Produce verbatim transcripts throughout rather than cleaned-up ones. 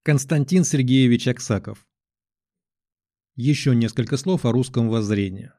Константин Сергеевич Аксаков. Еще несколько слов о русском воззрении.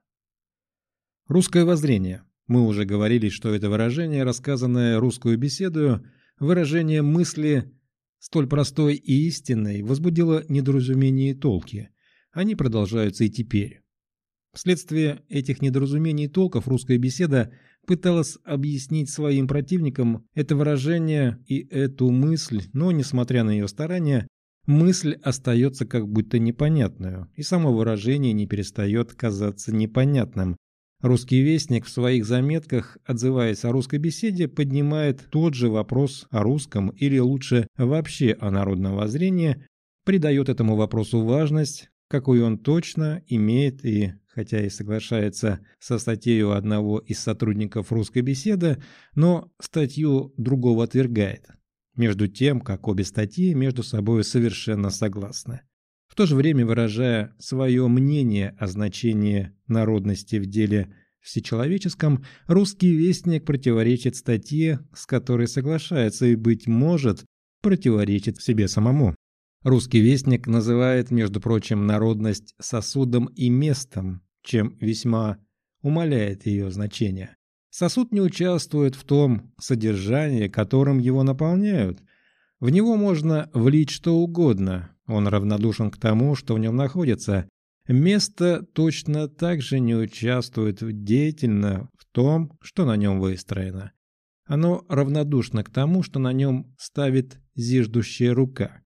Русское воззрение. Мы уже говорили, что это выражение, рассказанное русскую беседою, выражение мысли столь простой и истинной, возбудило недоразумения и толки. Они продолжаются и теперь. Вследствие этих недоразумений и толков русская беседа пыталась объяснить своим противникам это выражение и эту мысль, но, несмотря на ее старания, мысль остается как будто непонятную, и само выражение не перестает казаться непонятным. Русский вестник в своих заметках, отзываясь о русской беседе, поднимает тот же вопрос о русском, или лучше вообще о народном воззрении, придает этому вопросу важность, какую он точно имеет, и, хотя и соглашается со статьей одного из сотрудников русской беседы, но статью другого отвергает. Между тем, как обе статьи между собой совершенно согласны. В то же время, выражая свое мнение о значении народности в деле всечеловеческом, русский вестник противоречит статье, с которой соглашается, и, быть может, противоречит себе самому. Русский вестник называет, между прочим, народность сосудом и местом, чем весьма умаляет ее значение. Сосуд не участвует в том содержании, которым его наполняют. В него можно влить что угодно, он равнодушен к тому, что в нем находится. Место точно так же не участвует деятельно в том, что на нем выстроено. Оно равнодушно к тому, что на нем ставит зиждущая рука.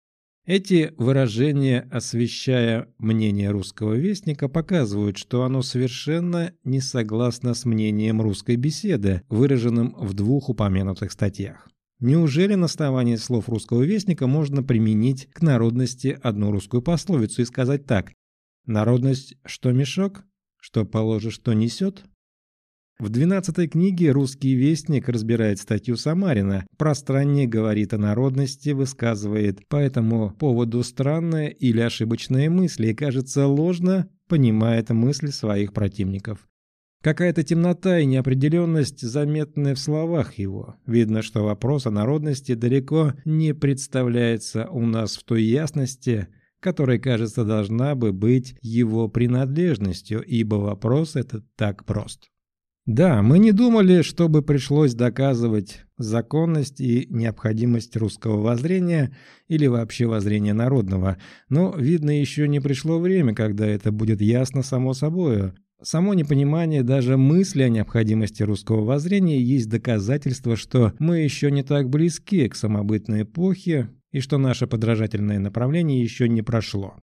Эти выражения, освещая мнение русского вестника, показывают, что оно совершенно не согласно с мнением русской беседы, выраженным в двух упомянутых статьях. Неужели на основании слов русского вестника можно применить к народности одну русскую пословицу и сказать так: «Народность, что мешок, что положишь, то несет»? В двенадцатой книге «Русский вестник» разбирает статью Самарина, пространнее говорит о народности, высказывает по этому поводу странные или ошибочные мысли и, кажется, ложно понимает мысли своих противников. Какая-то темнота и неопределенность заметны в словах его. Видно, что вопрос о народности далеко не представляется у нас в той ясности, которая, кажется, должна бы быть его принадлежностью, ибо вопрос этот так прост. Да, мы не думали, чтобы пришлось доказывать законность и необходимость русского воззрения или вообще воззрения народного, но, видно, еще не пришло время, когда это будет ясно само собою. Само непонимание даже мысли о необходимости русского воззрения есть доказательство, что мы еще не так близки к самобытной эпохе и что наше подражательное направление еще не прошло.